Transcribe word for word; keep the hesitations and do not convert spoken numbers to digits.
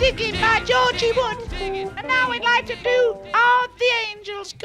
Digging by Georgie Wood. And now we'd like to do Are the Angels